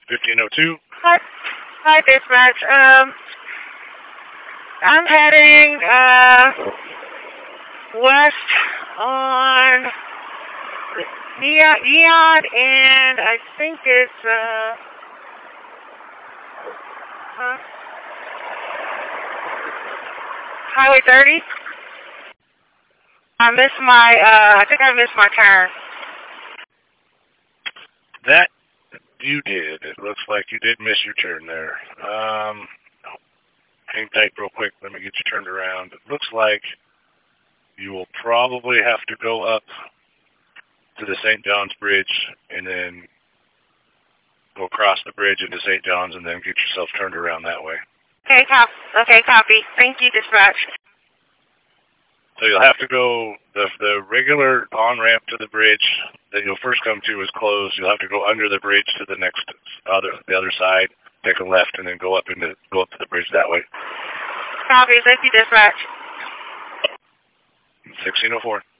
1502. Hi, dispatch. I'm heading west on Neon, and I think it's Highway 30. I think I missed my turn. That you did. It looks like you did miss your turn there. Hang tight real quick. Let me get you turned around. It looks like you will probably have to go up to the St. John's Bridge and then go across the bridge into St. John's and then get yourself turned around that way. Okay, copy. Thank you, dispatch. So you'll have to go, the regular on-ramp to the bridge that you'll first come to is closed. You'll have to go under the bridge to the other side, take a left, and then go up to the bridge that way. Copy. Thank you, dispatch. 1604.